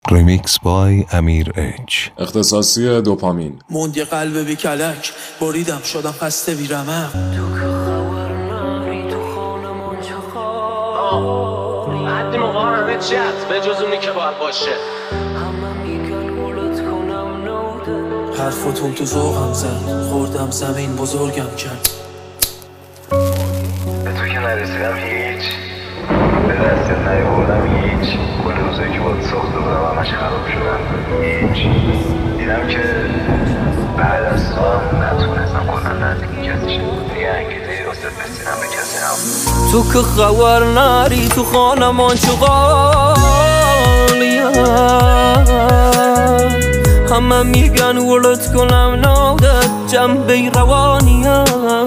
ریمیکس بای امیر اچ. اختصاصی دوپامین. موند یه قلب بی کلک، بریدم شدم خسته بی رمق. حدی موقع همه چیت به جز اونی که باید باشه. حرفاتون تو ذوقم زد، خوردم زمین بزرگم کرد. به تو که نرسیدم هیچ، به دست نیاوردم هیچ. کل روزایی که باید ساخته بودم همش خراب شدن هیچ. دیدم که بعد از تو هم نتونستم کنم نزدیکی کسی شد. دیگه انگیزه راست بسیدم به کسی هم. تو که خبر نری تو خانمان چقالیم، همه میگن ولد کنم نودت جنبه روانیم.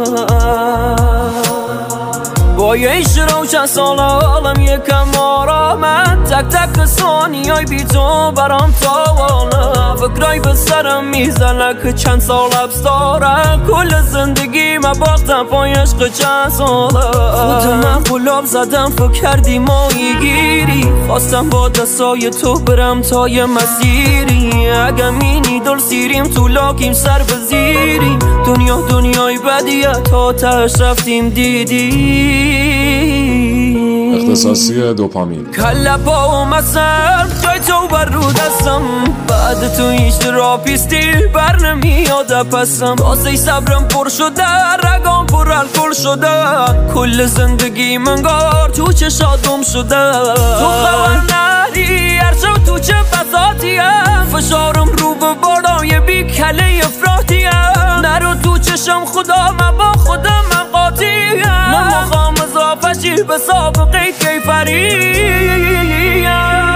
با یه ایشرا و چند سال حالم یکم آرامه، تک تک ثانیای بی تو برام تاوانه. فکرای به سرم میزنه که چند سال حبس دارم، کل زندگی من باختم پای عشق چند ساله. خود من گلاب زدم فکر کردی مایی گیری، خواستم با دستای تو برم تا یه مسیری. اگه مینی دل سیریم تو لاکیم سر بزیریم، دنیا دنیای بدیه تا تش رفتیم دیدی. اختصاصی دوپامین. کله پا و مسر جای تو بر رو دستم، بعد تو هیچ تراپیستی بر نمیاد پسم. واسه صبرم پر شده، رگام پر الکل شده، کل زندگی منگار تو چشادم شده. تو خبر نری هر شب تو چه بساتیم، فشارم رو به بالای بی کله افراطیم. نرو تو چشم خدا من با خودم من قاطیم، نمخوام اضافشی به سابقه کیفریم.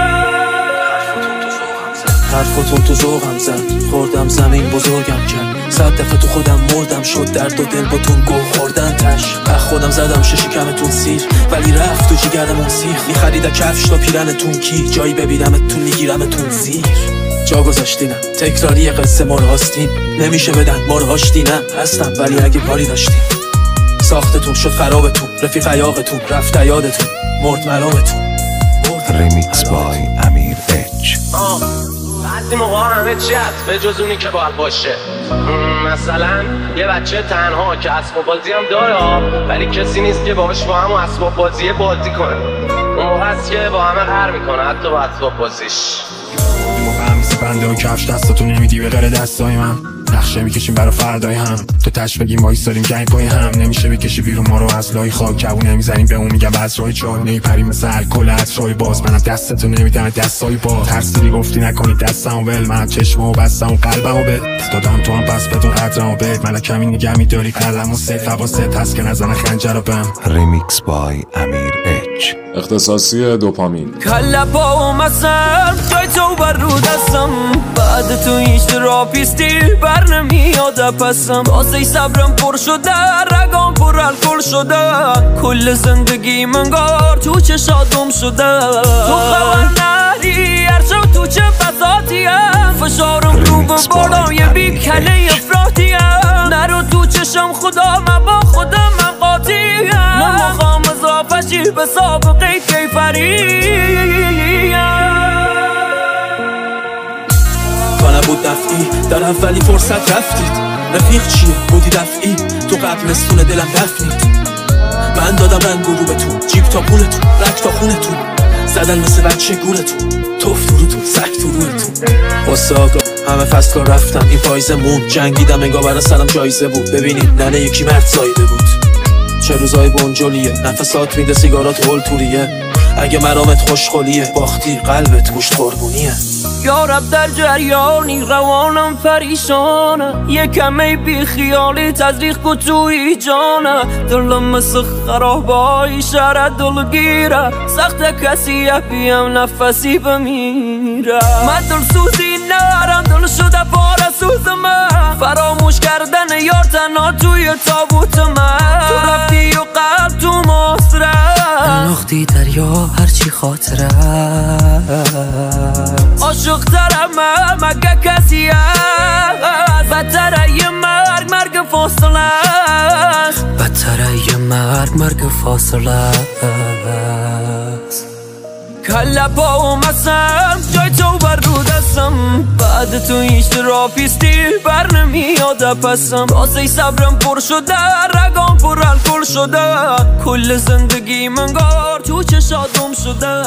حرفتون تو ذوقم زد، خوردم زمین بزرگم کرد. 100 دفعه تو خودم مردم، شد درد و دل با تون گو خوردن تش. خودم زدم شکمتون سیر، ولی رفت تو جگرمون سیخ. میخریده کفش تا پیرنتون کی، جایی ببینمتون میگیرمتون زیر. جا گذاشتینم تکراری قصه ما رو هاستین، نمیشه بدن ما رو هاشتینم. هستم ولی اگه کاری داشتین، ساختتون شد خرابتون، رفیق عیاقتون رفت یادتون، مرد مرامتون. ریمیکس بای امیر اچ. حدی موقع همه چیت به جز اونی که باید باشه. مثلا یه بچه تنها که اسباب بازی هم داره، ولی کسی نیست که باهاش با هم اسباب بازی بازی کنه. اون موقع هست که با همه قهر میکنه، حتی با اسباب بازیش. این موقع هم میسی بنده و کفش دستاتو نمیدی به غیر دستای من. نقشه میکشیم برا فردای هم، تو تش بگیم وایساریم گنگ پای هم. نمیشه بکشی بیرون ما رو از لای خاک، کبو نمیزنیم به اون میگم از رای چای. نمیپریم مثل الکل از رای باز، منم دستتو نمیدم دستای باز. ترسیدی گفتی نکنی دستمو ول، من چشمو بستم و قلبمو بد دادم تو هم پس بدون قدرمو بد. من کمی نگه میداری قلمو سیف حواست هست که نزنه خنجر رو بهم. ریمیکس بای امیر اچ. اختصاصی دوپامین. کله پا و مسر جای تو بر رو دستم، بعد تو هیچ تراپیستی بر نمیاد پسم. واسه صبرم پر شده، رگام پر الکل شده، کل زندگی منگار تو چشادم شده. تو خبر نری هر شب تو چه بساتیم، فشارم رو به بالای بی کله افراطیم. نرو تو چشم خدا من با خودم من قاطیم، نمخوام اضافشی به سابقه کیفریم. تا نبود دفعی در اولی فرصت رفتید، رفیق چیه بودی دفعی تو قبرستون دلم دفنید. من دادم رنگ رو بهتون، جیب تا پولتون، رک تا خونتون، زدن مثل بچه گولتون، توف تو روتون، سک تو رویتون. واسه آقا همه فصل رفتم، این پاییزه مون جنگیدم انگار برا سرم جایزه بود. ببینید ننه یکی مرد زایده بود، چه روزای بونجولیه، نفسات میده سیگارات هول توریه. اگه مرامت خوشخولیه، باختی قلبت گوشت قربونیه. یارب در جریانی روانم پریشانه، یکمی بی خیالی تزریق کو توی جانه. دلم مثل خرابای شهر دلگیره، سخت کسی بیم نفسی بمیره. من دل سوزی نرم، دل شده پاره سوز من، فراموش کردن یار تنها توی تابوت من. تو رفتی و قلب تو ماسره، انداختی دریا هرچی خاطره. عاشق ترم مگه کسی هست، بدتره یه مرگ مرگ فاصله است، بدتره یه مرگ فاصله است. کله پا و مسم جای تو بر تو هیچ تراپیستی بر نمیاد پسم واسه صبرم پر شده رگام پر الکل شده کل زندگی منگار تو چشات گم شده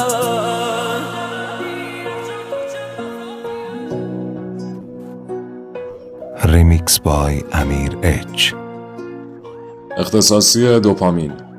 Remix by Amir H. اختصاصی دوپامین